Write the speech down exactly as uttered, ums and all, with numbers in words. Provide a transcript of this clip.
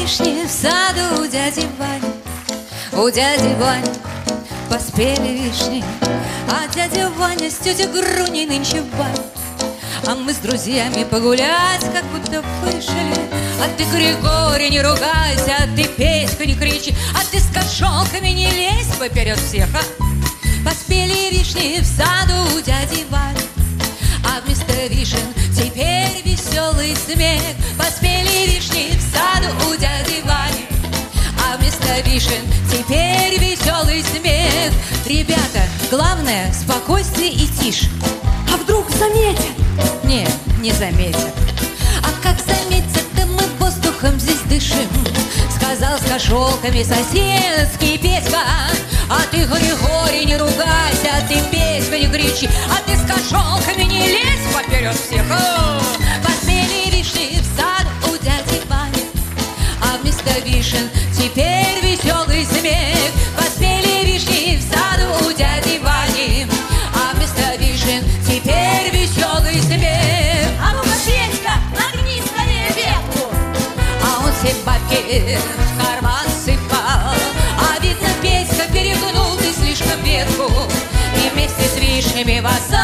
вишни в саду у дяди Вани, у дяди Вани поспели вишни, а дядя Ваня с тетей Груней нынче в бане. А мы с друзьями погулять, как будто вышли. А ты, Григорий, не ругайся, а ты, Петька, не кричи, а ты с кошелками не лезь поперед всех, а? Поспели вишни в саду у дяди Вани, а вместо вишен теперь веселый смех. Поспели вишни в саду у дяди Вани, а вместо вишен теперь веселый смех. Ребята, главное спокойствие и тишь. А вдруг заметят? Не, не заметят. А как заметят-то, мы воздухом здесь дышим, сказал с кошелками соседский Петька. А ты, Григорий, не ругайся, а ты, Петька, не кричи, а ты с кошелками не лезь поперед всех. О! Поспели вишни в сад у дяди Вани, а вместо вишен теперь веселый смех. Поспели вишни в саду у дяди Вани, а вместо вишен теперь веселый смех. А ну-ка, Петька, нагни скорее ветку. А он все бабки в карман сыпал, а видно, Петька перегнул ты слишком ветку, и вместе с вишнями вас